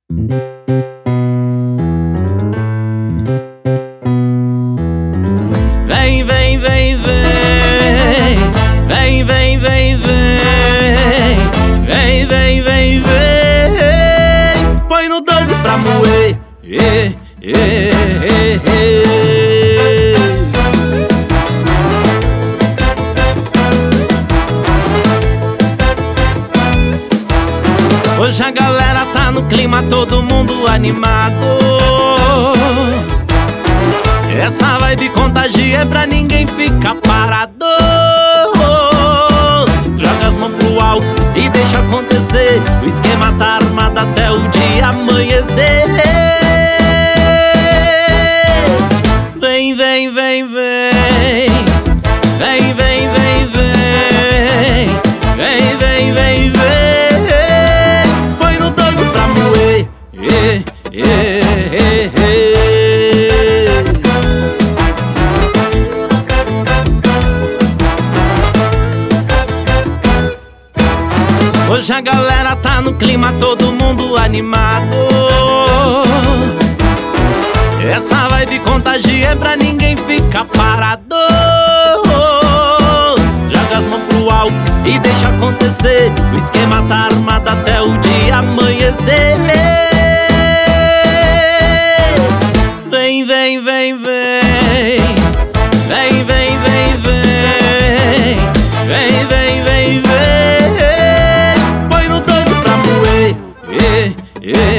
Vem, vem, vem, vem. Vem, vem, vem, vem. Vem, vem, vem, vem. Põe no 12 pra moer. Hoje a galera tá no clima, todo mundo animado. Essa vibe contagia, é pra ninguém ficar parado. Joga as mãos pro alto e deixa acontecer. O esquema tá armado até o dia amanhecer. Vem, vem, vem, vem. Vem, vem, vem, vem. Vem, vem, vem, vem. Põe no 12 pra moer. Hoje a galera tá no clima, todo mundo animado. Essa vibe contagia, é pra ninguém ficar parado. Joga as mãos pro alto e deixa acontecer. O esquema tá armado até o dia amanhecer. Vem, vem, vem, vem. Vem, vem, vem, vem. Vem, vem, vem, vem. Põe no 12 pra moer.